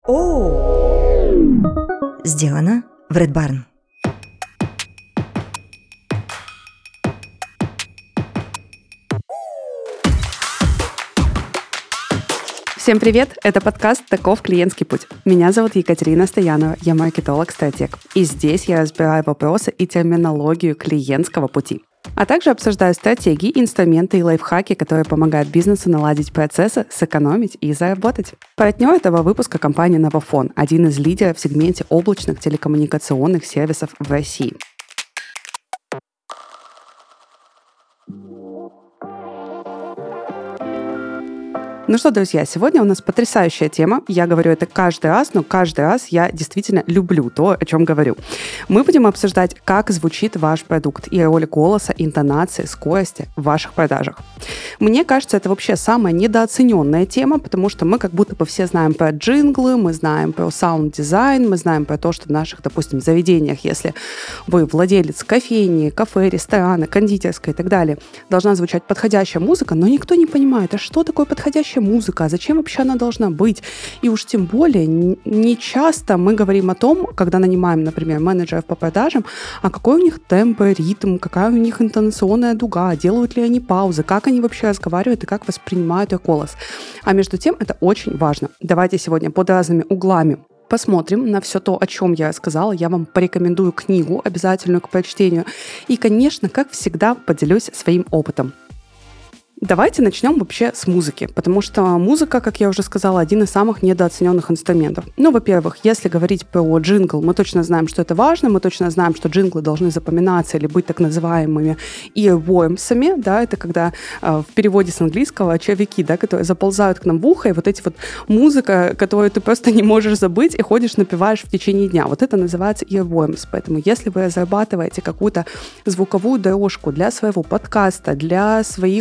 Сделано в Red Barn. Всем привет! Это подкаст «Таков клиентский путь». Меня зовут Екатерина Стоянова, я маркетолог-стратег. И здесь я разбираю вопросы и терминологию клиентского пути. А также обсуждаю стратегии, инструменты и лайфхаки, которые помогают бизнесу наладить процессы, сэкономить и заработать. Партнер этого выпуска — компания Новафон, один из лидеров в сегменте облачных телекоммуникационных сервисов в России. Ну что, друзья, сегодня у нас потрясающая тема. Я говорю это каждый раз, но каждый раз я действительно люблю то, о чем говорю. Мы будем обсуждать, как звучит ваш продукт и роль голоса, интонации, скорости в ваших продажах. Мне кажется, это вообще самая недооцененная тема, потому что мы как будто бы все знаем про джинглы, мы знаем про саунд-дизайн, мы знаем про то, что в наших, допустим, заведениях, если вы владелец кофейни, кафе, ресторана, кондитерской и так далее, должна звучать подходящая музыка, но никто не понимает, а что такое подходящая музыка, а зачем вообще она должна быть? И уж тем более не часто мы говорим о том, когда нанимаем, например, менеджеров по продажам, а какой у них темп, ритм, какая у них интонационная дуга, делают ли они паузы, как они вообще разговаривают и как воспринимают их голос. А между тем это очень важно. Давайте сегодня под разными углами посмотрим на все то, о чем я сказала. Я вам порекомендую книгу, обязательную к прочтению. И, конечно, как всегда, поделюсь своим опытом. Давайте начнем вообще с музыки, потому что музыка, как я уже сказала, один из самых недооцененных инструментов. Ну, во-первых, если говорить про джингл, мы точно знаем, что это важно, мы точно знаем, что джинглы должны запоминаться или быть так называемыми earworms'ами, да, это когда в переводе с английского червяки, да, которые заползают к нам в ухо, и вот эти вот музыка, которую ты просто не можешь забыть и ходишь, напеваешь в течение дня. Вот это называется earworms. Поэтому если вы разрабатываете какую-то звуковую дорожку для своего подкаста, для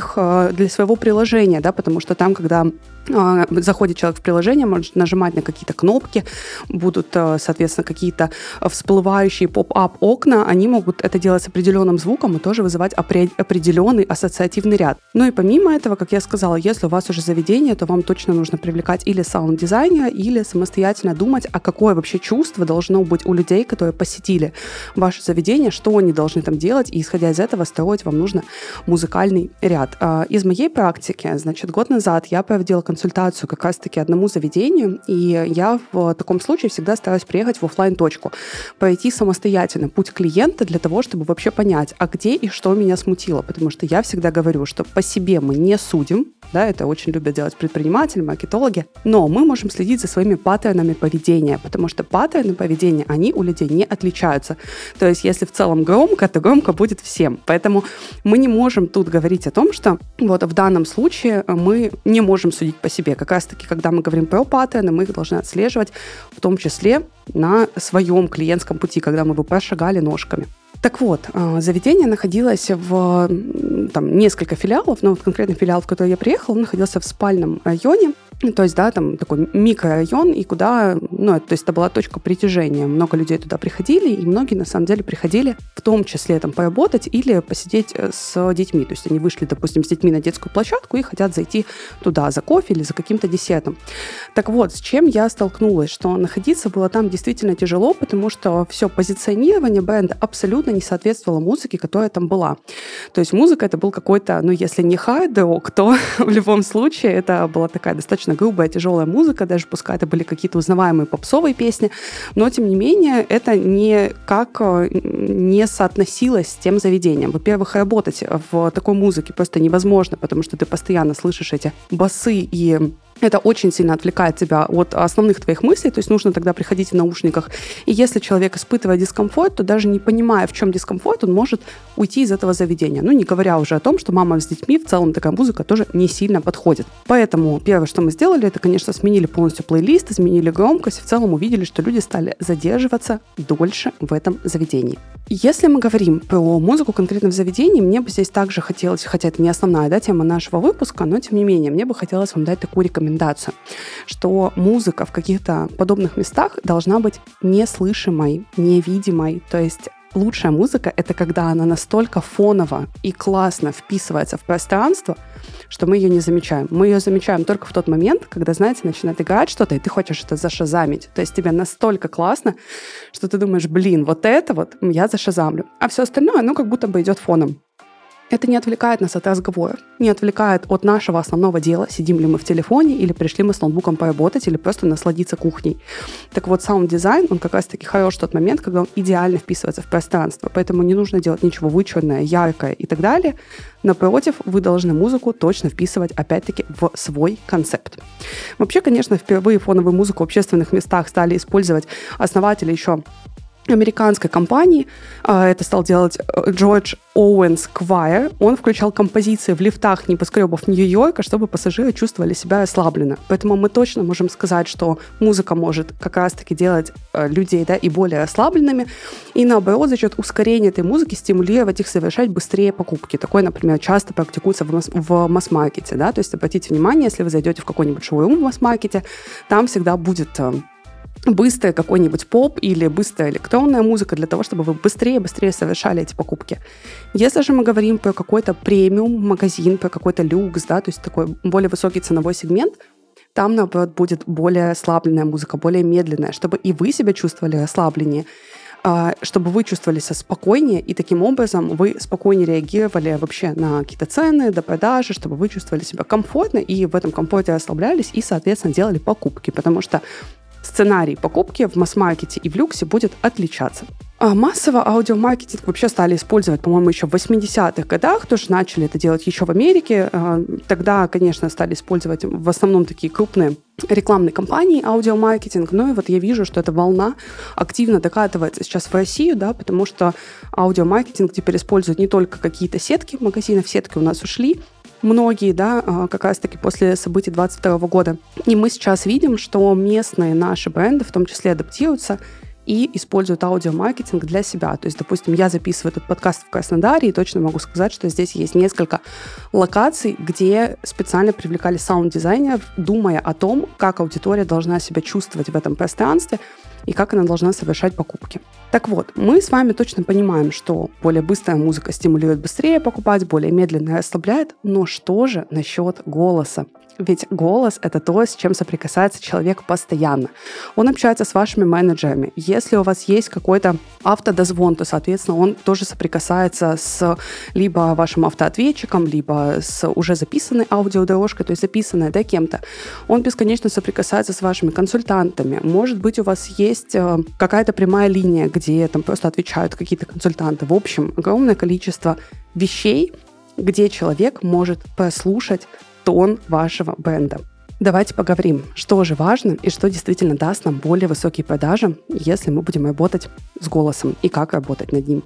своего приложения, да, потому что там, когда заходит человек в приложение, может нажимать на какие-то кнопки, будут, соответственно, какие-то всплывающие поп-ап окна, они могут это делать с определенным звуком и тоже вызывать определенный ассоциативный ряд. Ну и помимо этого, как я сказала, если у вас уже заведение, то вам точно нужно привлекать или саунд-дизайнера, или самостоятельно думать, а какое вообще чувство должно быть у людей, которые посетили ваше заведение, что они должны там делать, и исходя из этого строить вам нужно музыкальный ряд. Из моей практики, значит, год назад я проводила консультацию как раз-таки одному заведению, и я в таком случае всегда стараюсь приехать в офлайн-точку, пройти самостоятельно путь клиента для того, чтобы вообще понять, а где и что меня смутило, потому что я всегда говорю, что по себе мы не судим, да, это очень любят делать предприниматели, маркетологи, но мы можем следить за своими паттернами поведения, потому что паттерны поведения, они у людей не отличаются. То есть, если в целом громко, то громко будет всем. Поэтому мы не можем тут говорить о том, что вот в данном случае мы не можем судить по себе. Как раз-таки, когда мы говорим про паттерны, мы их должны отслеживать, в том числе на своем клиентском пути, когда мы бы прошагали ножками. Так вот, заведение находилось в несколько филиалов, но вот конкретно филиал, в который я приехала, он находился в спальном районе, то есть, да, там такой микрорайон, и куда, то есть это была точка притяжения. Много людей туда приходили, и многие, на самом деле, приходили в том числе там поработать или посидеть с детьми. То есть они вышли, допустим, с детьми на детскую площадку и хотят зайти туда за кофе или за каким-то десертом. Так вот, с чем я столкнулась, что находиться было там действительно тяжело, потому что все позиционирование бренда абсолютно не соответствовало музыке, которая там была. То есть музыка это был какой-то, если не хард-рок, то в любом случае это была такая достаточно грубая, тяжелая музыка, даже пускай это были какие-то узнаваемые попсовые песни, но, тем не менее, это никак не соотносилось с тем заведением. Во-первых, работать в такой музыке просто невозможно, потому что ты постоянно слышишь эти басы, и это очень сильно отвлекает тебя от основных твоих мыслей, то есть нужно тогда приходить в наушниках. И если человек испытывает дискомфорт, то даже не понимая, в чем дискомфорт, он может уйти из этого заведения. Не говоря уже о том, что мама с детьми, в целом такая музыка тоже не сильно подходит. Поэтому первое, что мы сделали, это, конечно, сменили полностью плейлист, изменили громкость, и в целом увидели, что люди стали задерживаться дольше в этом заведении. Если мы говорим про музыку конкретно в заведении, мне бы здесь также хотелось, хотя это не основная тема нашего выпуска, но тем не менее, мне бы хотелось вам дать такую рекомендацию, что музыка в каких-то подобных местах должна быть неслышимой, невидимой, то есть лучшая музыка — это когда она настолько фоново и классно вписывается в пространство, что мы ее не замечаем. Мы ее замечаем только в тот момент, когда, знаете, начинает играть что-то, и ты хочешь это зашазамить. То есть тебе настолько классно, что ты думаешь, вот это вот я зашазамлю. А все остальное, как будто бы идет фоном. Это не отвлекает нас от разговора, не отвлекает от нашего основного дела, сидим ли мы в телефоне, или пришли мы с ноутбуком поработать, или просто насладиться кухней. Так вот, саунд-дизайн, он как раз-таки хорош в тот момент, когда он идеально вписывается в пространство, поэтому не нужно делать ничего вычурное, яркое и так далее. Напротив, вы должны музыку точно вписывать, опять-таки, в свой концепт. Вообще, конечно, впервые фоновую музыку в общественных местах стали использовать основатели еще американской компании. Это стал делать Джордж Оуэнс Квайр. Он включал композиции в лифтах небоскребов Нью-Йорка, чтобы пассажиры чувствовали себя расслабленно. Поэтому мы точно можем сказать, что музыка может как раз-таки делать людей, и более расслабленными, и наоборот, за счет ускорения этой музыки стимулировать их совершать быстрее покупки. Такое, например, часто практикуется в масс-маркете. То есть обратите внимание, если вы зайдете в какой-нибудь шоурум в масс-маркете, там всегда будет быстрый какой-нибудь поп или быстрая электронная музыка для того, чтобы вы быстрее совершали эти покупки. Если же мы говорим про какой-то премиум-магазин, про какой-то люкс, то есть такой более высокий ценовой сегмент, там, наоборот, будет более расслабленная музыка, более медленная, чтобы и вы себя чувствовали расслабленнее, чтобы вы чувствовали себя спокойнее, и таким образом вы спокойнее реагировали вообще на какие-то цены, до продажи, чтобы вы чувствовали себя комфортно, и в этом комфорте расслаблялись, и, соответственно, делали покупки, потому что сценарий покупки в масс-маркете и в люксе будет отличаться. А массово аудиомаркетинг вообще стали использовать, по-моему, еще в 80-х годах, тоже начали это делать еще в Америке. Тогда, конечно, стали использовать в основном такие крупные рекламные кампании аудиомаркетинг, но и вот я вижу, что эта волна активно докатывается сейчас в Россию, потому что аудиомаркетинг теперь используют не только какие-то сетки магазинов, сетки у нас ушли, многие, как раз-таки после событий 2022 года. И мы сейчас видим, что местные наши бренды в том числе адаптируются и используют аудиомаркетинг для себя. То есть, допустим, я записываю этот подкаст в Краснодаре, и точно могу сказать, что здесь есть несколько локаций, где специально привлекали саунд-дизайнеров, думая о том, как аудитория должна себя чувствовать в этом пространстве и как она должна совершать покупки. Так вот, мы с вами точно понимаем, что более быстрая музыка стимулирует быстрее покупать, более медленная расслабляет, но что же насчет голоса? Ведь голос — это то, с чем соприкасается человек постоянно. Он общается с вашими менеджерами. Если у вас есть какой-то автодозвон, то, соответственно, он тоже соприкасается с либо вашим автоответчиком, либо с уже записанной аудиодорожкой, то есть записанной кем-то. Он бесконечно соприкасается с вашими консультантами. Может быть, у вас есть какая-то прямая линия, где там просто отвечают какие-то консультанты. В общем, огромное количество вещей, где человек может послушать тон вашего бренда. Давайте поговорим, что же важно и что действительно даст нам более высокие продажи, если мы будем работать с голосом и как работать над ним.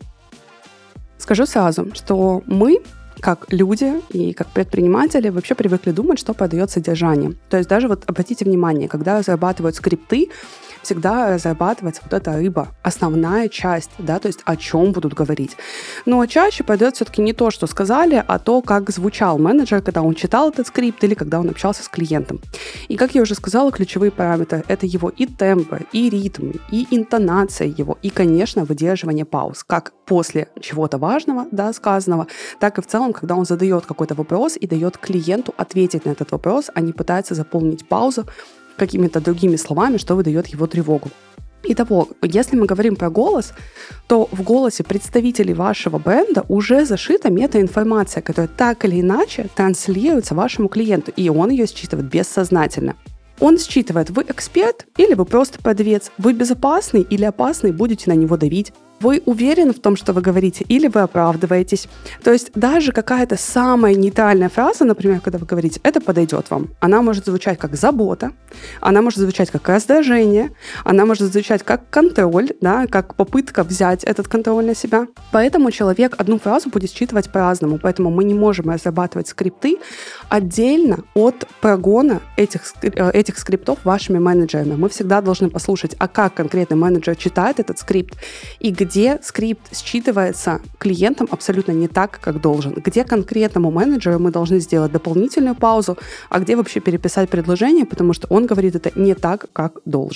Скажу сразу, что мы, как люди и как предприниматели, вообще привыкли думать, что продает содержание. То есть даже обратите внимание, когда разрабатывают скрипты, всегда разрабатывается эта рыба, основная часть, то есть о чем будут говорить. Но чаще пойдет все-таки не то, что сказали, а то, как звучал менеджер, когда он читал этот скрипт или когда он общался с клиентом. И, как я уже сказала, ключевые параметры — это его и тембр, и ритм, и интонация его, и, конечно, выдерживание пауз, как после чего-то важного, сказанного, так и в целом, когда он задает какой-то вопрос и дает клиенту ответить на этот вопрос, а не пытается заполнить паузу какими-то другими словами, что выдает его тревогу. Итого, если мы говорим про голос, то в голосе представителей вашего бренда уже зашита метаинформация, которая так или иначе транслируется вашему клиенту, и он ее считывает бессознательно. Он считывает, вы эксперт или вы просто продавец, вы безопасный или опасный, будете на него давить. Вы уверены в том, что вы говорите, или вы оправдываетесь? То есть даже какая-то самая нейтральная фраза, например, когда вы говорите, это подойдет вам. Она может звучать как забота, она может звучать как раздражение, она может звучать как контроль, как попытка взять этот контроль на себя. Поэтому человек одну фразу будет считывать по-разному, поэтому мы не можем разрабатывать скрипты отдельно от прогона этих скриптов вашими менеджерами. Мы всегда должны послушать, а как конкретный менеджер читает этот скрипт, и где скрипт считывается клиентом абсолютно не так, как должен, где конкретному менеджеру мы должны сделать дополнительную паузу, а где вообще переписать предложение, потому что он говорит это не так, как должен.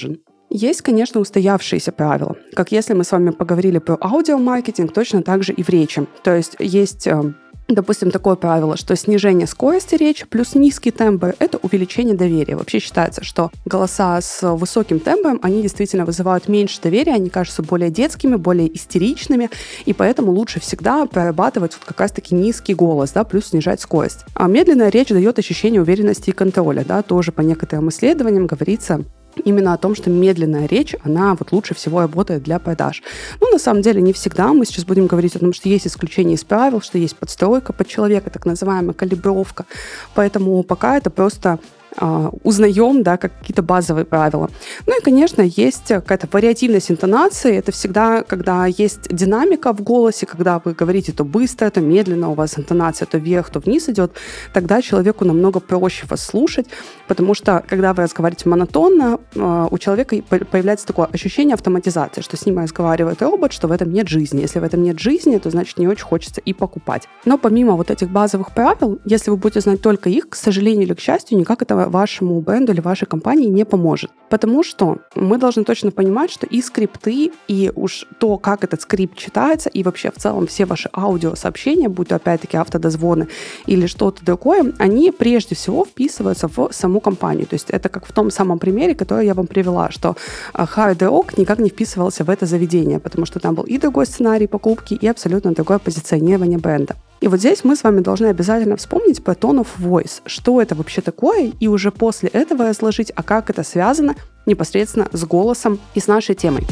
Есть, конечно, устоявшиеся правила. Как если мы с вами поговорили про аудиомаркетинг, точно так же и в речи. То есть, допустим, такое правило, что снижение скорости речи плюс низкий тембр – это увеличение доверия. Вообще считается, что голоса с высоким тембром, они действительно вызывают меньше доверия, они кажутся более детскими, более истеричными, и поэтому лучше всегда прорабатывать вот как раз-таки низкий голос, да, плюс снижать скорость. А медленная речь дает ощущение уверенности и контроля, да, тоже по некоторым исследованиям говорится именно о том, что медленная речь, она вот лучше всего работает для продаж. На самом деле, не всегда. Мы сейчас будем говорить о том, что есть исключения из правил, что есть подстройка под человека, так называемая калибровка. Поэтому пока это просто узнаем, да, как какие-то базовые правила. И, конечно, есть какая-то вариативность интонации. Это всегда, когда есть динамика в голосе, когда вы говорите то быстро, то медленно, у вас интонация то вверх, то вниз идет, тогда человеку намного проще вас слушать, потому что, когда вы разговариваете монотонно, у человека появляется такое ощущение автоматизации, что с ним разговаривает робот, что в этом нет жизни. Если в этом нет жизни, то, значит, не очень хочется и покупать. Но помимо вот этих базовых правил, если вы будете знать только их, к сожалению или к счастью, никак это вашему бренду или вашей компании не поможет. Потому что мы должны точно понимать, что и скрипты, и уж то, как этот скрипт читается, и вообще в целом все ваши аудиосообщения, будь то опять-таки автодозвоны или что-то другое, они прежде всего вписываются в саму компанию. То есть это как в том самом примере, который я вам привела, что Hard Rock никак не вписывался в это заведение, потому что там был и другой сценарий покупки, и абсолютно другое позиционирование бренда. И вот здесь мы с вами должны обязательно вспомнить про tone of voice, что это вообще такое, и уже после этого разложить, а как это связано непосредственно с голосом и с нашей темой.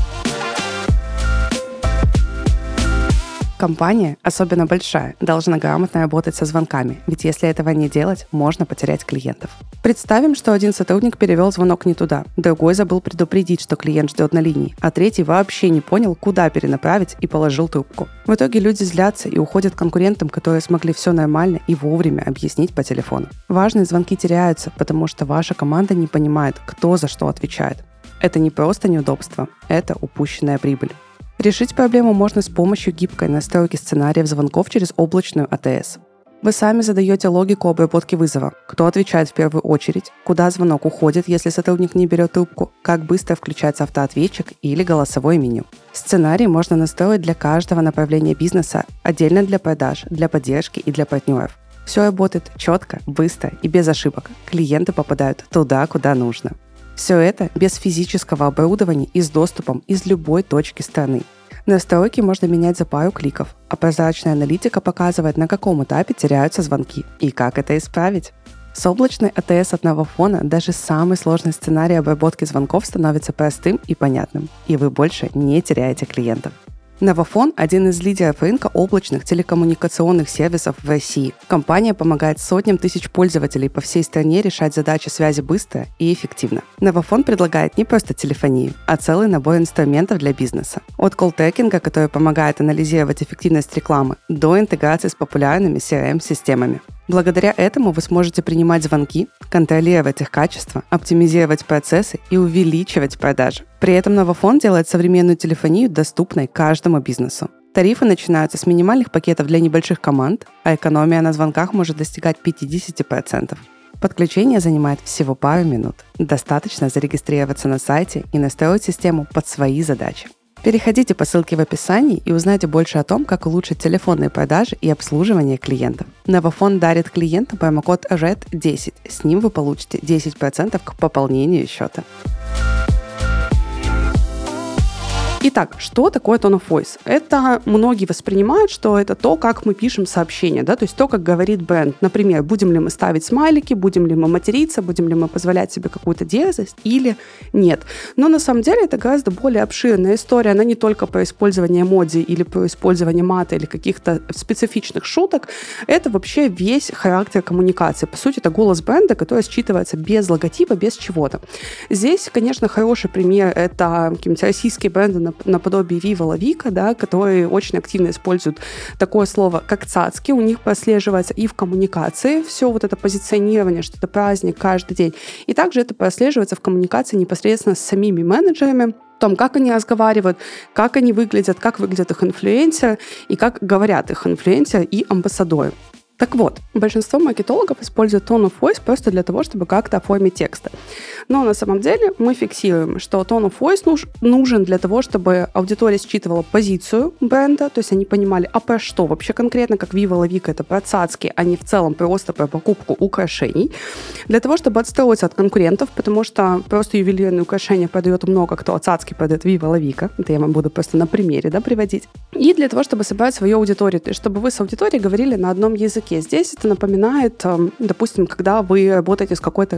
Компания, особенно большая, должна грамотно работать со звонками, ведь если этого не делать, можно потерять клиентов. Представим, что один сотрудник перевел звонок не туда, другой забыл предупредить, что клиент ждет на линии, а третий вообще не понял, куда перенаправить и положил трубку. В итоге люди злятся и уходят к конкурентам, которые смогли все нормально и вовремя объяснить по телефону. Важные звонки теряются, потому что ваша команда не понимает, кто за что отвечает. Это не просто неудобство, это упущенная прибыль. Решить проблему можно с помощью гибкой настройки сценариев звонков через облачную АТС. Вы сами задаете логику обработки вызова, кто отвечает в первую очередь, куда звонок уходит, если сотрудник не берет трубку, как быстро включается автоответчик или голосовое меню. Сценарий можно настроить для каждого направления бизнеса, отдельно для продаж, для поддержки и для партнеров. Все работает четко, быстро и без ошибок. Клиенты попадают туда, куда нужно. Все это без физического оборудования и с доступом из любой точки страны. Настройки можно менять за пару кликов, а прозрачная аналитика показывает, на каком этапе теряются звонки и как это исправить. С облачной АТС от Novafone даже самый сложный сценарий обработки звонков становится простым и понятным, и вы больше не теряете клиентов. Novafone – один из лидеров рынка облачных телекоммуникационных сервисов в России. Компания помогает сотням тысяч пользователей по всей стране решать задачи связи быстро и эффективно. Novafone предлагает не просто телефонию, а целый набор инструментов для бизнеса. От колл-трекинга, который помогает анализировать эффективность рекламы, до интеграции с популярными CRM-системами. Благодаря этому вы сможете принимать звонки, контролировать их качество, оптимизировать процессы и увеличивать продажи. При этом Novafone делает современную телефонию доступной каждому бизнесу. Тарифы начинаются с минимальных пакетов для небольших команд, а экономия на звонках может достигать 50%. Подключение занимает всего пару минут. Достаточно зарегистрироваться на сайте и настроить систему под свои задачи. Переходите по ссылке в описании и узнайте больше о том, как улучшить телефонные продажи и обслуживание клиентов. Novafone дарит клиентам промокод RED10. С ним вы получите 10% к пополнению счета. Итак, что такое tone of voice? Это многие воспринимают, что это то, как мы пишем сообщения, да, то есть то, как говорит бренд. Например, будем ли мы ставить смайлики, будем ли мы материться, будем ли мы позволять себе какую-то дерзость или нет. Но на самом деле это гораздо более обширная история. Она не только про использование эмодзи или про использование мата или каких-то специфичных шуток. Это вообще весь характер коммуникации. По сути, это голос бренда, который считывается без логотипа, без чего-то. Здесь, конечно, хороший пример – это какие-нибудь российские бренды наподобие Viva La Vika, да, которые очень активно используют такое слово, как цацки. У них прослеживается и в коммуникации все вот это позиционирование, что это праздник каждый день. И также это прослеживается в коммуникации непосредственно с самими менеджерами, о том, как они разговаривают, как они выглядят, как выглядят их инфлюенсеры и как говорят их инфлюенсеры и амбассадоры. Так вот, большинство маркетологов используют tone of voice просто для того, чтобы как-то оформить тексты. Но на самом деле мы фиксируем, что tone of voice нужен для того, чтобы аудитория считывала позицию бренда, то есть они понимали, а про что вообще конкретно, как Viva La Vica, это про цацки, а не в целом просто про покупку украшений. Для того, чтобы отстроиться от конкурентов, потому что просто ювелирные украшения продает много кто, а цацки продает Viva La Vica. Это я вам буду просто на примере приводить. И для того, чтобы собрать свою аудиторию, то есть чтобы вы с аудиторией говорили на одном языке. Здесь это напоминает, допустим, когда вы работаете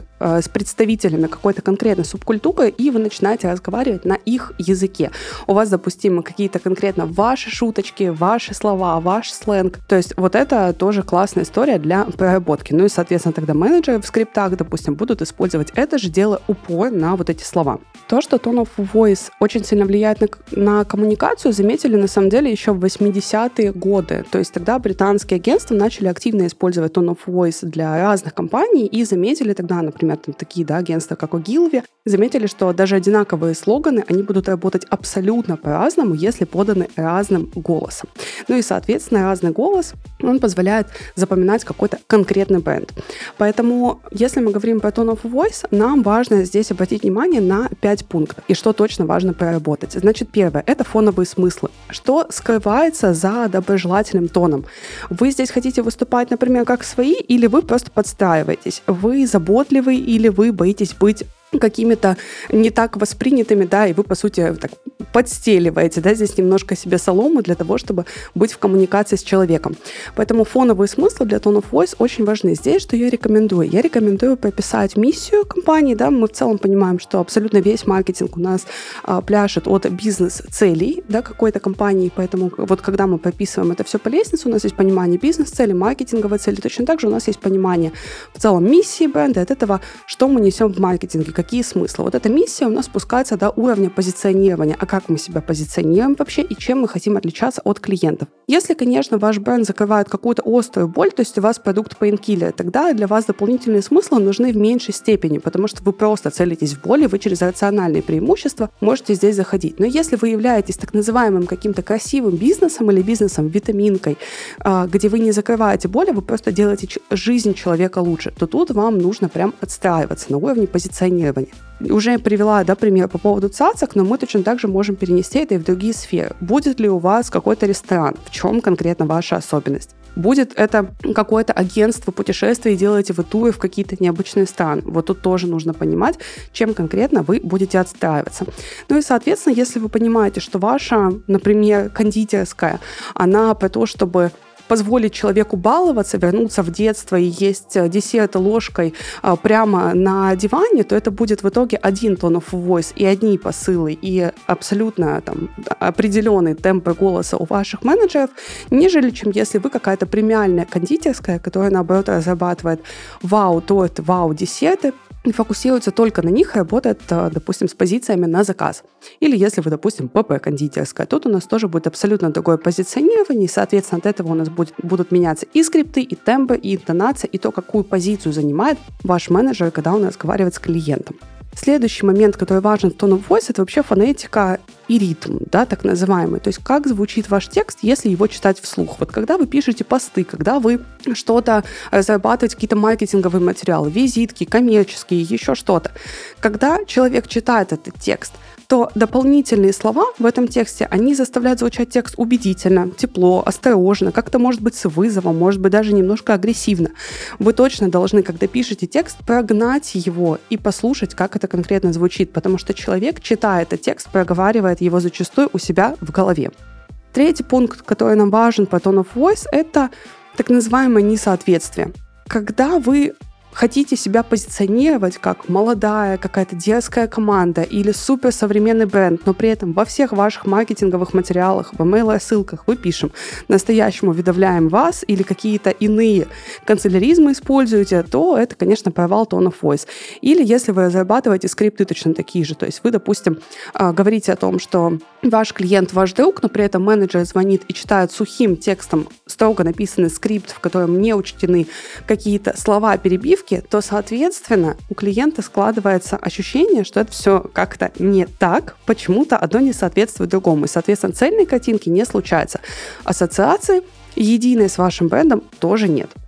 с представителями какой-то конкретной субкультуры, и вы начинаете разговаривать на их языке. У вас допустимы какие-то конкретно ваши шуточки, ваши слова, ваш сленг. То есть вот это тоже классная история для проработки. Ну и, соответственно, тогда менеджеры в скриптах, допустим, будут использовать это же, делая упор на вот эти слова. То, что tone of voice очень сильно влияет на коммуникацию, заметили на самом деле еще в 80-е годы. То есть тогда британские агентства начали активно использовать tone of voice для разных компаний и заметили тогда, например, такие агентства, как Ogilvy, заметили, что даже одинаковые слоганы, они будут работать абсолютно по-разному, если поданы разным голосом. Ну и, соответственно, разный голос, он позволяет запоминать какой-то конкретный бренд. Поэтому, если мы говорим про tone of voice, нам важно здесь обратить внимание на 5 пунктов. И что точно важно проработать. Значит, первое – это фоновые смыслы. Что скрывается за доброжелательным тоном? Вы здесь хотите выступать, например, как свои, или вы просто подстраиваетесь? Вы заботливый или вы боитесь быть какими-то не так воспринятыми, и вы, по сути, так подстеливаете, здесь немножко себе солому для того, чтобы быть в коммуникации с человеком. Поэтому фоновые смыслы для tone of voice очень важны. Здесь что я рекомендую? Я рекомендую прописать миссию компании, мы в целом понимаем, что абсолютно весь маркетинг у нас пляшет от бизнес-целей, какой-то компании, поэтому вот когда мы прописываем это все по лестнице, у нас есть понимание бизнес-цели, маркетинговой цели, точно так же у нас есть понимание в целом миссии бренда, от этого, что мы несем в маркетинге, какие смыслы. Вот эта миссия у нас спускается до уровня позиционирования, а как мы себя позиционируем вообще и чем мы хотим отличаться от клиентов. Если, конечно, ваш бренд закрывает какую-то острую боль, то есть у вас продукт пейнкиллер, тогда для вас дополнительные смыслы нужны в меньшей степени, потому что вы просто целитесь в боли, вы через рациональные преимущества можете здесь заходить. Но если вы являетесь так называемым каким-то красивым бизнесом или бизнесом-витаминкой, где вы не закрываете боли, вы просто делаете жизнь человека лучше, то тут вам нужно прям отстраиваться на уровне позиционирования. Уже привела пример по поводу цацок, но мы точно так же можем перенести это и в другие сферы. Будет ли у вас какой-то ресторан? В чем конкретно ваша особенность? Будет это какое-то агентство путешествий, делаете вы туры в какие-то необычные страны. Вот тут тоже нужно понимать, чем конкретно вы будете отстраиваться. Ну и, соответственно, если вы понимаете, что ваша, например, кондитерская, она про то, чтобы позволить человеку баловаться, вернуться в детство и есть десерт ложкой прямо на диване, то это будет в итоге один tone of voice и одни посылы, и абсолютно определенный темп голоса у ваших менеджеров, нежели чем если вы какая-то премиальная кондитерская, которая, наоборот, разрабатывает вау-торт, вау-десерты, и фокусируется только на них и работает, допустим, с позициями на заказ. Или если вы, допустим, ПП-кондитерская, тут у нас тоже будет абсолютно другое позиционирование, и, соответственно, от этого у нас будут меняться и скрипты, и темпы, и интонация, и то, какую позицию занимает ваш менеджер, когда он разговаривает с клиентом. Следующий момент, который важен в tone of voice, это вообще фонетика и ритм, так называемый. То есть как звучит ваш текст, если его читать вслух. Вот когда вы пишете посты, когда вы что-то разрабатываете, какие-то маркетинговые материалы, визитки, коммерческие, еще что-то. Когда человек читает этот текст, то дополнительные слова в этом тексте, они заставляют звучать текст убедительно, тепло, осторожно, как-то может быть с вызовом, может быть даже немножко агрессивно. Вы точно должны, когда пишете текст, прогнать его и послушать, как это конкретно звучит, потому что человек, читая этот текст, проговаривает его зачастую у себя в голове. Третий пункт, который нам важен по tone of voice, это так называемое несоответствие. Когда вы хотите себя позиционировать как молодая какая-то дерзкая команда или суперсовременный бренд, но при этом во всех ваших маркетинговых материалах, в email-рассылках вы пишем «настоящему видавляем вас» или какие-то иные канцеляризмы используете, то это, конечно, провал tone of voice. Или если вы разрабатываете скрипты точно такие же, то есть вы, допустим, говорите о том, что ваш клиент ваш друг, но при этом менеджер звонит и читает сухим текстом строго написанный скрипт, в котором не учтены какие-то слова перебивки, то, соответственно, у клиента складывается ощущение, что это все как-то не так, почему-то одно не соответствует другому. И, соответственно, цельной картинки не случается. Ассоциации единой с вашим брендом тоже нет.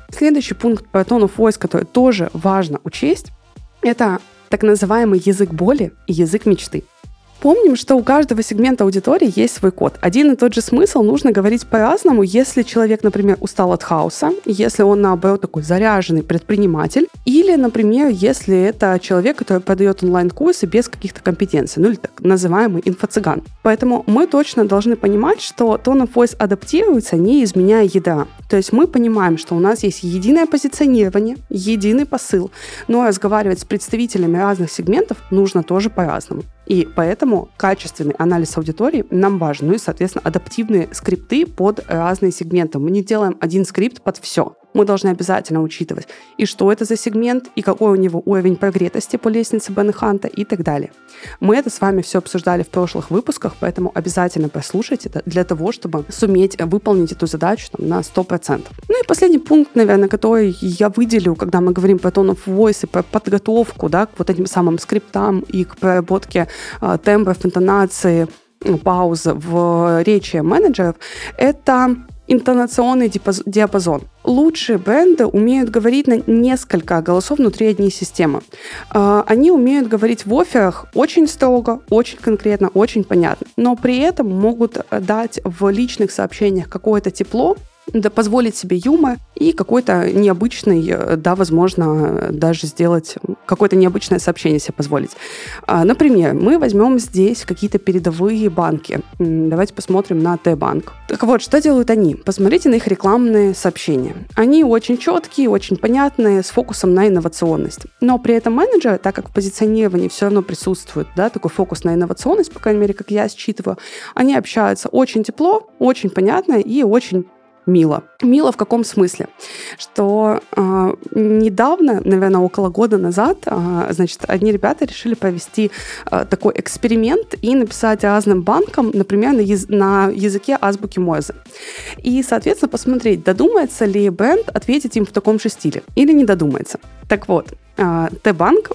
Следующий пункт по tone of voice, который тоже важно учесть, это так называемый язык боли и язык мечты. Помним, что у каждого сегмента аудитории есть свой код. Один и тот же смысл нужно говорить по-разному, если человек, например, устал от хаоса, если он, наоборот, такой заряженный предприниматель, или, например, если это человек, который продает онлайн-курсы без каких-то компетенций, ну или так называемый инфо-цыган. Поэтому мы точно должны понимать, что tone of voice адаптируется, не изменяя ядра. То есть мы понимаем, что у нас есть единое позиционирование, единый посыл, но разговаривать с представителями разных сегментов нужно тоже по-разному. И поэтому качественный анализ аудитории нам важен. Ну и, соответственно, адаптивные скрипты под разные сегменты. Мы не делаем один скрипт под все. Мы должны обязательно учитывать, и что это за сегмент, и какой у него уровень прогретости по лестнице Бена Ханта и так далее. Мы это с вами все обсуждали в прошлых выпусках, поэтому обязательно послушайте это для того, чтобы суметь выполнить эту задачу на 100%. Ну и последний пункт, наверное, который я выделю, когда мы говорим про tone of voice и про подготовку, да, к вот этим самым скриптам и к проработке тембров, интонации, паузы в речи менеджеров, это интонационный диапазон. Лучшие бренды умеют говорить на несколько голосов внутри одной системы. Они умеют говорить в офферах очень строго, очень конкретно, очень понятно, но при этом могут дать в личных сообщениях какое-то тепло, да, позволить себе юмор и какой-то необычный, да, возможно, даже сделать какое-то необычное сообщение себе позволить. Например, мы возьмем здесь какие-то передовые банки. Давайте посмотрим на Т-банк. Так вот, что делают они? Посмотрите на их рекламные сообщения. Они очень четкие, очень понятные, с фокусом на инновационность. Но при этом менеджеры, так как в позиционировании все равно присутствует, да, такой фокус на инновационность, по крайней мере, как я считываю, они общаются очень тепло, очень понятно и очень мило. Мило в каком смысле? Что недавно, наверное, около года назад, значит, одни ребята решили провести такой эксперимент и написать разным банкам, например, на языке азбуки Морзе. И, соответственно, посмотреть, додумается ли бренд ответить им в таком же стиле или не додумается. Так вот, Т-банк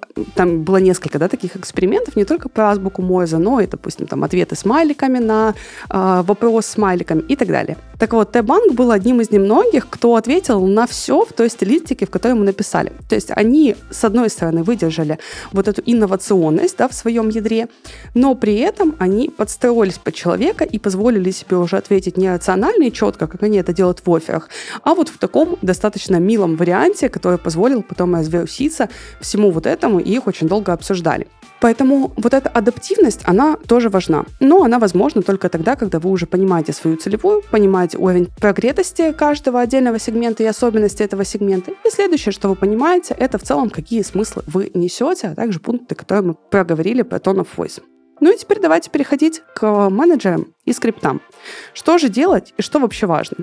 там было несколько, да, таких экспериментов, не только по азбуку Морзе, но и, допустим, там ответы смайликами на вопрос смайликами и так далее. Так вот, Т-банк был одним из немногих, кто ответил на все в той стилистике, в которой мы написали. То есть они, с одной стороны, выдержали вот эту инновационность, да, в своем ядре, но при этом они подстроились под человека и позволили себе уже ответить не рационально и четко, как они это делают в офферах, а вот в таком достаточно милом варианте, который позволил потом развернуться всему вот этому, и их очень долго обсуждали. Поэтому вот эта адаптивность, она тоже важна. Но она возможна только тогда, когда вы уже понимаете свою целевую, понимаете уровень прогретости каждого отдельного сегмента и особенности этого сегмента. И следующее, что вы понимаете, это в целом, какие смыслы вы несете, а также пункты, которые мы проговорили по tone of voice. Ну и теперь давайте переходить к менеджерам и скриптам. Что же делать и что вообще важно?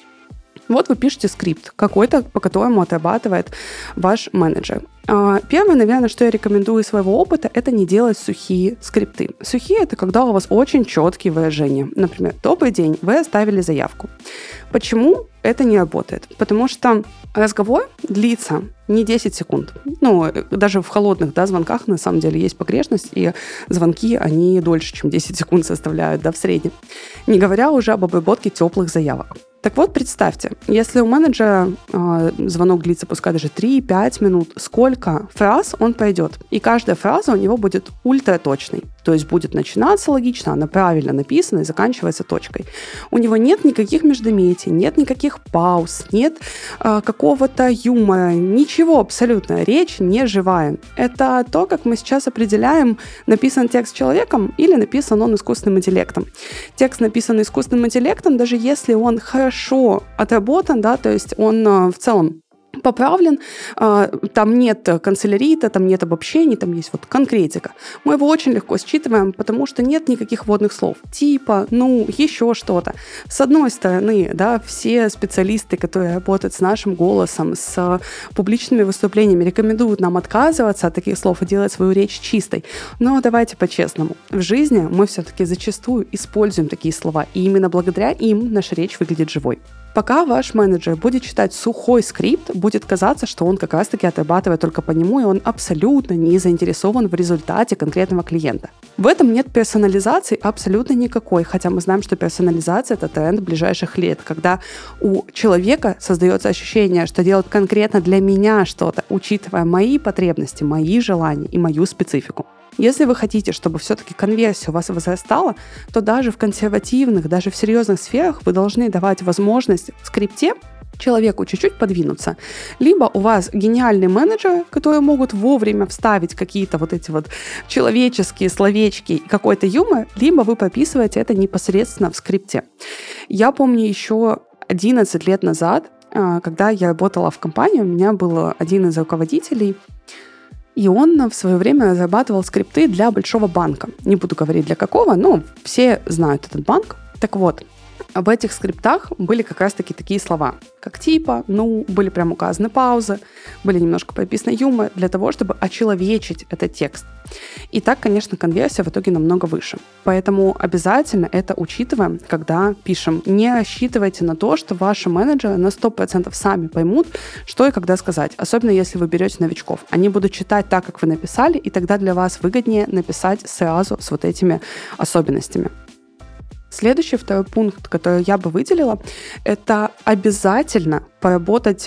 Вот вы пишете скрипт какой-то, по которому отрабатывает ваш менеджер. Первое, наверное, что я рекомендую из своего опыта, это не делать сухие скрипты. Сухие — это когда у вас очень четкие выражения. Например, «Добрый день, вы оставили заявку». Почему это не работает? Потому что разговор длится не 10 секунд. Ну, даже в холодных, да, звонках на самом деле есть погрешность, и звонки, они дольше, чем 10 секунд составляют, да, в среднем. Не говоря уже об обработке теплых заявок. Так вот, представьте, если у менеджера звонок длится, пускай даже 3-5 минут, сколько фраз он пройдет. И каждая фраза у него будет ультраточной. То есть будет начинаться логично, она правильно написана и заканчивается точкой. У него нет никаких междометий, нет никаких пауз, нет какого-то юмора, ничего абсолютно. Речь не живая. Это то, как мы сейчас определяем, написан текст человеком или написан он искусственным интеллектом. Текст написан искусственным интеллектом, даже если он хорошо отработан, да, то есть он в целом поправлен, там нет канцелярита, там нет обобщений, там есть вот конкретика. Мы его очень легко считываем, потому что нет никаких вводных слов. Типа, ну, еще что-то. С одной стороны, да, все специалисты, которые работают с нашим голосом, с публичными выступлениями, рекомендуют нам отказываться от таких слов и делать свою речь чистой. Но давайте по-честному. В жизни мы все-таки зачастую используем такие слова, и именно благодаря им наша речь выглядит живой. Пока ваш менеджер будет читать сухой скрипт, будет казаться, что он как раз-таки отрабатывает только по нему, и он абсолютно не заинтересован в результате конкретного клиента. В этом нет персонализации абсолютно никакой, хотя мы знаем, что персонализация — это тренд ближайших лет, когда у человека создается ощущение, что делают конкретно для меня что-то, учитывая мои потребности, мои желания и мою специфику. Если вы хотите, чтобы все-таки конверсия у вас возрастала, то даже в консервативных, даже в серьезных сферах вы должны давать возможность в скрипте человеку чуть-чуть подвинуться. Либо у вас гениальные менеджеры, которые могут вовремя вставить какие-то вот эти вот человеческие словечки и какой-то юмор, либо вы прописываете это непосредственно в скрипте. Я помню еще 11 лет назад, когда я работала в компании, у меня был один из руководителей, и он в свое время разрабатывал скрипты для большого банка. Не буду говорить для какого, но все знают этот банк. Так вот, в этих скриптах были как раз-таки такие слова, как типа, были прям указаны паузы, были немножко прописаны юмор для того, чтобы очеловечить этот текст. И так, конечно, конверсия в итоге намного выше. Поэтому обязательно это учитываем, когда пишем. Не рассчитывайте на то, что ваши менеджеры на 100% сами поймут, что и когда сказать. Особенно если вы берете новичков. Они будут читать так, как вы написали, и тогда для вас выгоднее написать сразу с вот этими особенностями. Следующий, второй пункт, который я бы выделила, это обязательно поработать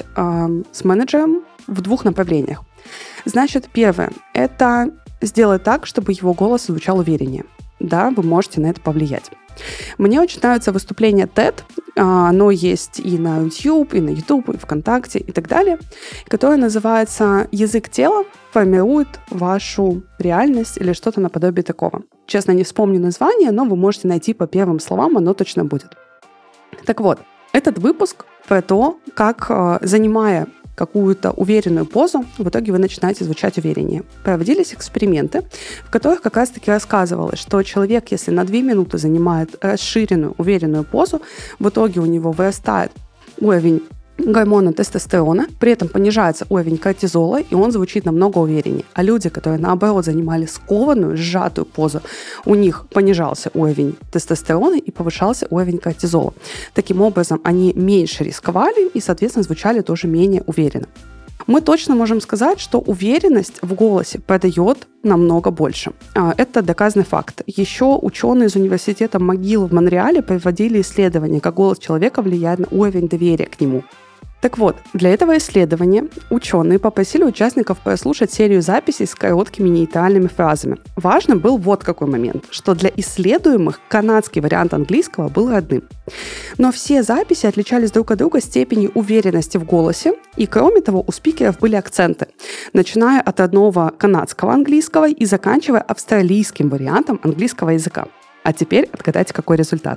с менеджером в двух направлениях. Значит, первое – это сделать так, чтобы его голос звучал увереннее. Да, вы можете на это повлиять. Мне очень нравится выступление TED, оно есть и на YouTube, и на YouTube, и ВКонтакте, и так далее, которое называется «Язык тела формирует вашу реальность» или что-то наподобие такого. Честно, не вспомню название, но вы можете найти по первым словам, оно точно будет. Так вот, этот выпуск про то, как, занимая какую-то уверенную позу, в итоге вы начинаете звучать увереннее. Проводились эксперименты, в которых как раз-таки рассказывалось, что человек, если на 2 минуты занимает расширенную, уверенную позу, в итоге у него вырастает уровень гормона тестостерона, при этом понижается уровень кортизола, и он звучит намного увереннее. А люди, которые, наоборот, занимали скованную, сжатую позу, у них понижался уровень тестостерона и повышался уровень кортизола. Таким образом, они меньше рисковали и, соответственно, звучали тоже менее уверенно. Мы точно можем сказать, что уверенность в голосе продает намного больше. Это доказанный факт. Еще ученые из университета МcGill в Монреале проводили исследования, как голос человека влияет на уровень доверия к нему. Так вот, для этого исследования ученые попросили участников прослушать серию записей с короткими нейтральными фразами. Важным был вот какой момент, что для исследуемых канадский вариант английского был родным. Но все записи отличались друг от друга степенью уверенности в голосе, и кроме того, у спикеров были акценты, начиная от родного канадского английского и заканчивая австралийским вариантом английского языка. А теперь отгадайте, какой результат.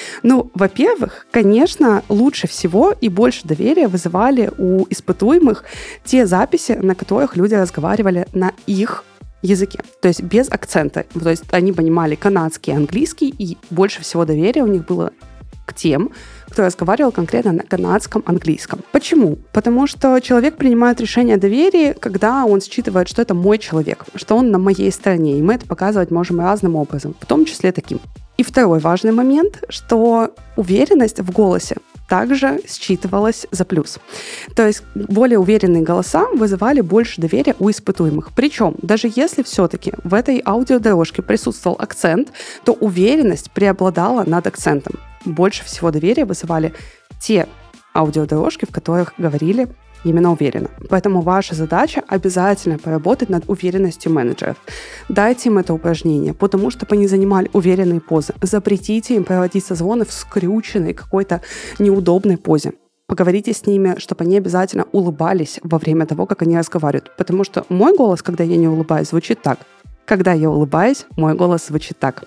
Во-первых, конечно, лучше всего и больше доверия вызывали у испытуемых те записи, на которых люди разговаривали на их языке, то есть без акцента. То есть они понимали канадский и английский, и больше всего доверия у них было к тем, кто разговаривал конкретно на канадском английском. Почему? Потому что человек принимает решение о доверии, когда он считывает, что это мой человек, что он на моей стороне, и мы это показывать можем разным образом, в том числе таким. И второй важный момент, что уверенность в голосе также считывалась за плюс. То есть более уверенные голоса вызывали больше доверия у испытуемых. Причем, даже если все-таки в этой аудиодорожке присутствовал акцент, то уверенность преобладала над акцентом. Больше всего доверия вызывали те аудиодорожки, в которых говорили именно уверенно. Поэтому ваша задача обязательно поработать над уверенностью менеджеров. Дайте им это упражнение, потому что они занимали уверенные позы. Запретите им проводить созвоны в скрюченной какой-то неудобной позе. Поговорите с ними, чтобы они обязательно улыбались во время того, как они разговаривают. Потому что мой голос, когда я не улыбаюсь, звучит так. Когда я улыбаюсь, мой голос звучит так.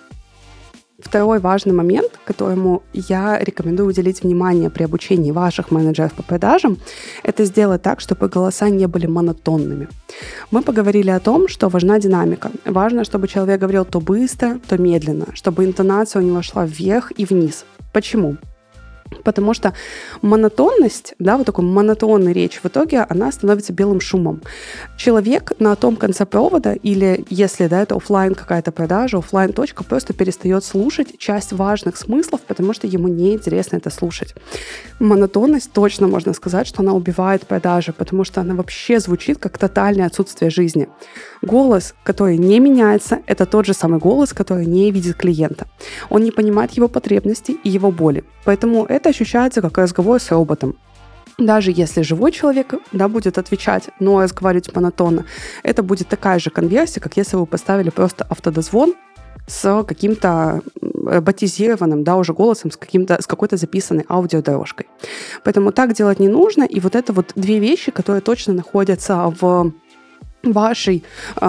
Второй важный момент, которому я рекомендую уделить внимание при обучении ваших менеджеров по продажам, это сделать так, чтобы голоса не были монотонными. Мы поговорили о том, что важна динамика. Важно, чтобы человек говорил то быстро, то медленно, чтобы интонация у него шла вверх и вниз. Почему? Потому что монотонность, да, вот такой монотонная речь, в итоге она становится белым шумом. Человек на том конце провода, или если, да, это офлайн какая-то продажа, офлайн точка, просто перестает слушать часть важных смыслов, потому что ему неинтересно это слушать. Монотонность, точно можно сказать, что она убивает продажи, потому что она вообще звучит как тотальное отсутствие жизни. Голос, который не меняется, это тот же самый голос, который не видит клиента. Он не понимает его потребности и его боли. Поэтому это ощущается как разговор с роботом. Даже если живой человек, да, будет отвечать, но разговаривать монотонно, это будет такая же конверсия, как если вы поставили просто автодозвон с каким-то роботизированным, да, уже голосом, с какой-то записанной аудиодорожкой. Поэтому так делать не нужно. И вот это вот две вещи, которые точно находятся в вашей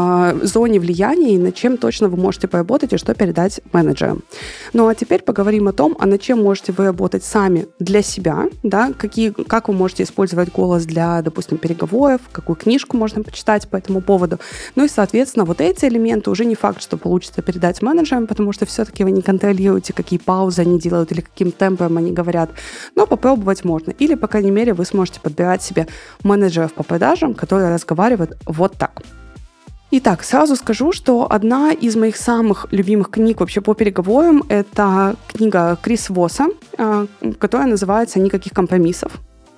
зоне влияния и над чем точно вы можете поработать и что передать менеджерам. Ну а теперь поговорим о том, над чем можете вы работать сами для себя, да, как вы можете использовать голос для, допустим, переговоров, какую книжку можно почитать по этому поводу. Ну и, соответственно, вот эти элементы уже не факт, что получится передать менеджерам, потому что все-таки вы не контролируете, какие паузы они делают или каким темпом они говорят, но попробовать можно. Или, по крайней мере, вы сможете подбирать себе менеджеров по продажам, которые разговаривают вот так. Итак, сразу скажу, что одна из моих самых любимых книг вообще по переговорам – это книга Криса Восса, которая называется «Никаких компромиссов».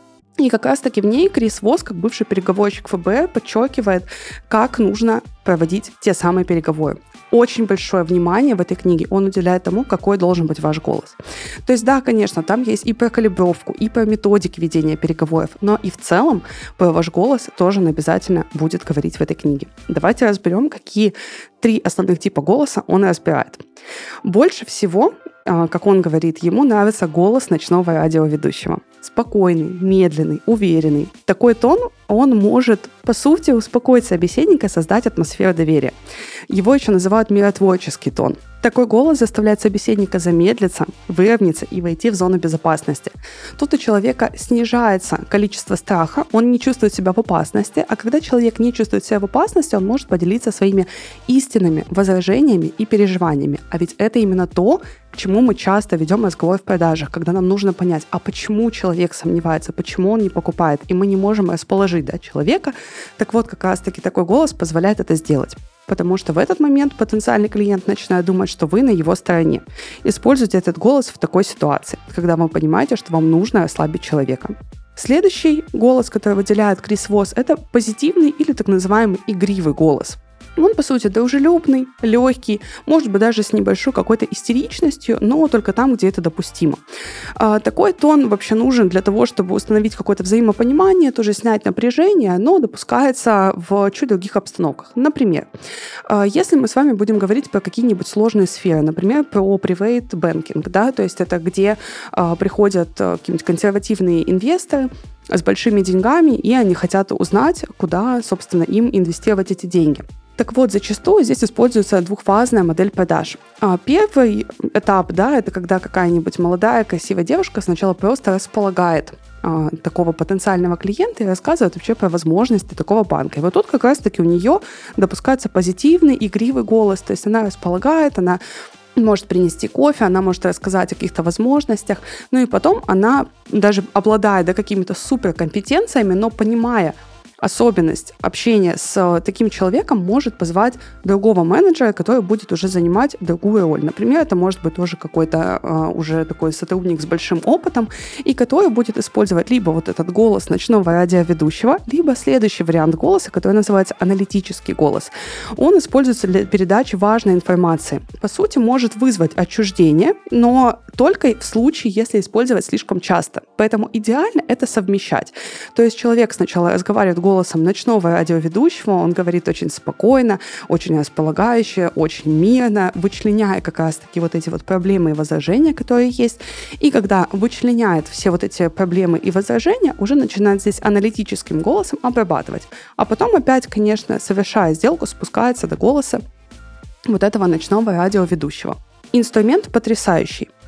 И как раз-таки в ней Крис Восс, как бывший переговорщик ФБР, подчеркивает, как нужно проводить те самые переговоры. Очень большое внимание в этой книге он уделяет тому, какой должен быть ваш голос. То есть, да, конечно, там есть и про калибровку, и про методики ведения переговоров, но и в целом про ваш голос тоже он обязательно будет говорить в этой книге. Давайте разберем, какие 3 основных типа голоса он разбирает. Больше всего, как он говорит, ему нравится голос ночного радиоведущего. Спокойный, медленный, уверенный. Такой тон, он может, по сути, успокоить собеседника, создать атмосферу доверия. Его еще называют миротворческий тон. Такой голос заставляет собеседника замедлиться, выровняться и войти в зону безопасности. Тут у человека снижается количество страха, он не чувствует себя в опасности, а когда человек не чувствует себя в опасности, он может поделиться своими истинными возражениями и переживаниями. А ведь это именно то, к чему мы часто ведем разговор в продажах, когда нам нужно понять, а почему человек сомневается, почему он не покупает, и мы не можем расположить, да, человека. Так вот, как раз-таки такой голос позволяет это сделать. Потому что в этот момент потенциальный клиент начинает думать, что вы на его стороне. Используйте этот голос в такой ситуации, когда вы понимаете, что вам нужно ослабить человека. Следующий голос, который выделяет Крис Восс, это позитивный или так называемый игривый голос. Он, по сути, дружелюбный, легкий, может быть, даже с небольшой какой-то истеричностью, но только там, где это допустимо. Такой тон вообще нужен для того, чтобы установить какое-то взаимопонимание, тоже снять напряжение, но допускается в чуть других обстановках. Например, если мы с вами будем говорить про какие-нибудь сложные сферы, например, про private banking, да, то есть это где приходят какие-нибудь консервативные инвесторы с большими деньгами, и они хотят узнать, куда, собственно, им инвестировать эти деньги. Так вот, зачастую здесь используется двухфазная модель продаж. Первый этап, да, это когда какая-нибудь молодая, красивая девушка сначала просто располагает такого потенциального клиента и рассказывает вообще про возможности такого банка. И вот тут как раз-таки у нее допускается позитивный, игривый голос, то есть она располагает, она может принести кофе, она может рассказать о каких-то возможностях, ну и потом она, даже обладая, да, какими-то суперкомпетенциями, но понимая особенность общения с таким человеком, может позвать другого менеджера, который будет уже занимать другую роль. Например, это может быть тоже какой-то уже такой сотрудник с большим опытом, и который будет использовать либо вот этот голос ночного радиоведущего, либо следующий вариант голоса, который называется аналитический голос. Он используется для передачи важной информации. По сути, может вызвать отчуждение, но только в случае, если использовать слишком часто. Поэтому идеально это совмещать. То есть человек сначала разговаривает голосом ночного радиоведущего, он говорит очень спокойно, очень располагающе, очень мирно, вычленяя как раз-таки вот эти вот проблемы и возражения, которые есть. И когда вычленяет все вот эти проблемы и возражения, уже начинает здесь аналитическим голосом обрабатывать. А потом опять, конечно, совершая сделку, спускается до голоса вот этого ночного радиоведущего. Инструмент потрясающий.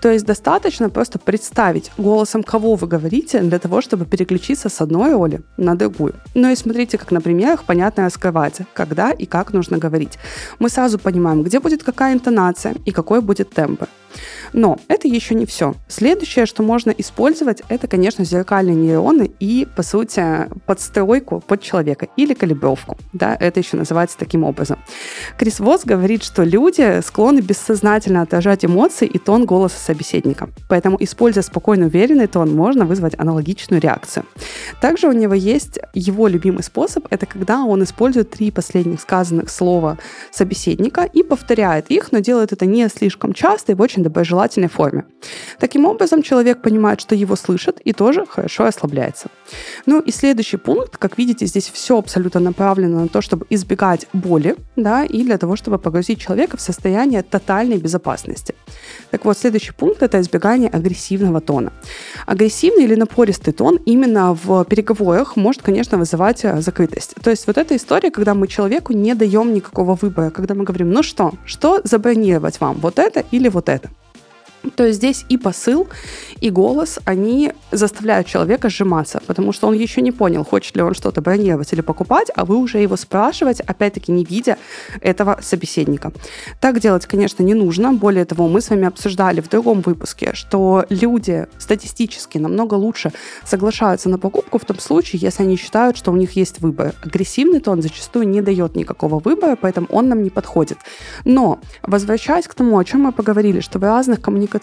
То есть достаточно просто представить, голосом кого вы говорите, для того, чтобы переключиться с одной роли на другую. Ну и смотрите, как на примерах понятно раскрывается, когда и как нужно говорить. Мы сразу понимаем, где будет какая интонация и какой будет темп. Но это еще не все. Следующее, что можно использовать, это, конечно, зеркальные нейроны и, по сути, подстройку под человека или калибровку. Да, это еще называется таким образом. Крис Восс говорит, что люди склонны бессознательно отражать эмоции и тон голоса собеседника. Поэтому, используя спокойно уверенный тон, можно вызвать аналогичную реакцию. Также у него есть его любимый способ, это когда он использует 3 последних сказанных слова собеседника и повторяет их, но делает это не слишком часто и в очень доброжелательной форме. Таким образом, человек понимает, что его слышат, и тоже хорошо расслабляется. Ну и следующий пункт, как видите, здесь все абсолютно направлено на то, чтобы избегать боли, да, и для того, чтобы погрузить человека в состояние тотальной безопасности. Так вот, следующий пункт – это избегание агрессивного тона. Агрессивный или напористый тон именно в переговорах может, конечно, вызывать закрытость. То есть вот эта история, когда мы человеку не даем никакого выбора, когда мы говорим, ну что забронировать вам, вот это или вот это. То есть здесь и посыл, и голос, они заставляют человека сжиматься, потому что он еще не понял, хочет ли он что-то бронировать или покупать, а вы уже его спрашиваете, опять-таки не видя этого собеседника. Так делать, конечно, не нужно. Более того, мы с вами обсуждали в другом выпуске, что люди статистически намного лучше соглашаются на покупку в том случае, если они считают, что у них есть выбор. Агрессивный тон зачастую не дает никакого выбора, поэтому он нам не подходит. Но, возвращаясь к тому, о чем мы поговорили, что в разных коммуникационных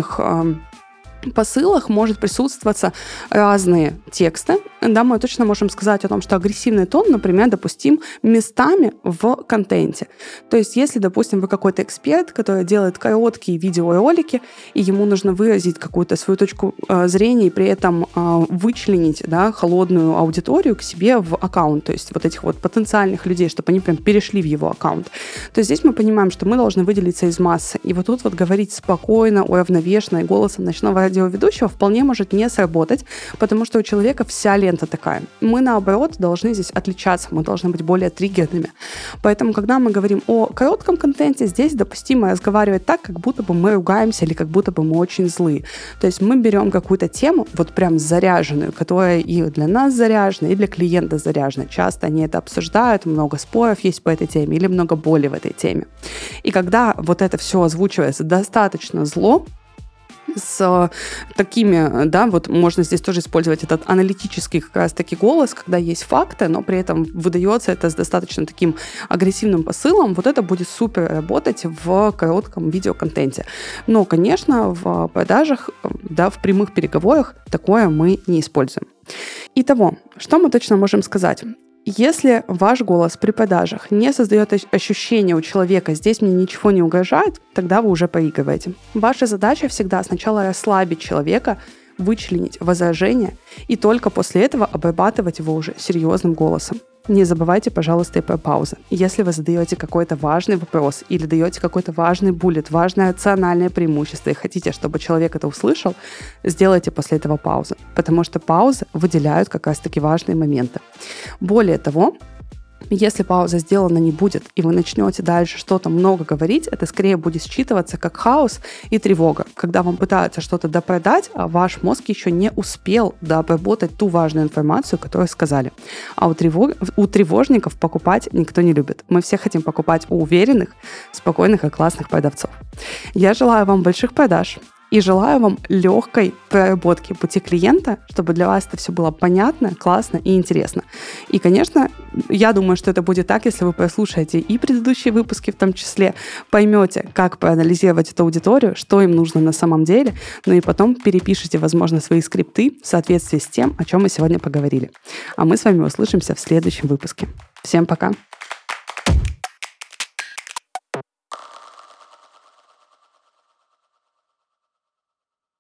посылах может присутствоваться разные тексты. Да, мы точно можем сказать о том, что агрессивный тон, например, допустим местами в контенте. То есть, если, допустим, вы какой-то эксперт, который делает короткие видеоролики, и ему нужно выразить какую-то свою точку зрения и при этом вычленить, да, холодную аудиторию к себе в аккаунт, то есть вот этих вот потенциальных людей, чтобы они прям перешли в его аккаунт, то здесь мы понимаем, что мы должны выделиться из массы. И вот тут вот говорить спокойно, уравновешенно и голосом ночного радиоведущего вполне может не сработать, потому что у человека вся лента такая. Мы, наоборот, должны здесь отличаться, мы должны быть более триггерными. Поэтому, когда мы говорим о коротком контенте, здесь допустимо разговаривать так, как будто бы мы ругаемся или как будто бы мы очень злые. То есть мы берем какую-то тему, вот прям заряженную, которая и для нас заряжена, и для клиента заряжена. Часто они это обсуждают, много споров есть по этой теме или много боли в этой теме. И когда вот это все озвучивается достаточно зло, с такими, да, вот можно здесь тоже использовать этот аналитический как раз-таки голос, когда есть факты, но при этом выдается это с достаточно таким агрессивным посылом, вот это будет супер работать в коротком видеоконтенте. Но, конечно, в продажах, да, в прямых переговорах такое мы не используем. Итого, что мы точно можем сказать? Если ваш голос при продажах не создает ощущение у человека «здесь мне ничего не угрожает», тогда вы уже проигрываете. Ваша задача всегда сначала расслабить человека, вычленить возражение и только после этого обрабатывать его уже серьезным голосом. Не забывайте, пожалуйста, и про паузы. Если вы задаете какой-то важный вопрос или даете какой-то важный буллет, важное рациональное преимущество и хотите, чтобы человек это услышал, сделайте после этого паузу, потому что паузы выделяют как раз-таки важные моменты. Более того, если пауза сделана не будет, и вы начнете дальше что-то много говорить, это скорее будет считываться как хаос и тревога, когда вам пытаются что-то допродать, а ваш мозг еще не успел дообработать ту важную информацию, которую сказали. А у тревожников покупать никто не любит. Мы все хотим покупать у уверенных, спокойных и классных продавцов. Я желаю вам больших продаж. И желаю вам легкой проработки пути клиента, чтобы для вас это все было понятно, классно и интересно. И, конечно, я думаю, что это будет так, если вы прослушаете и предыдущие выпуски в том числе, поймете, как проанализировать эту аудиторию, что им нужно на самом деле, ну и потом перепишите, возможно, свои скрипты в соответствии с тем, о чем мы сегодня поговорили. А мы с вами услышимся в следующем выпуске. Всем пока!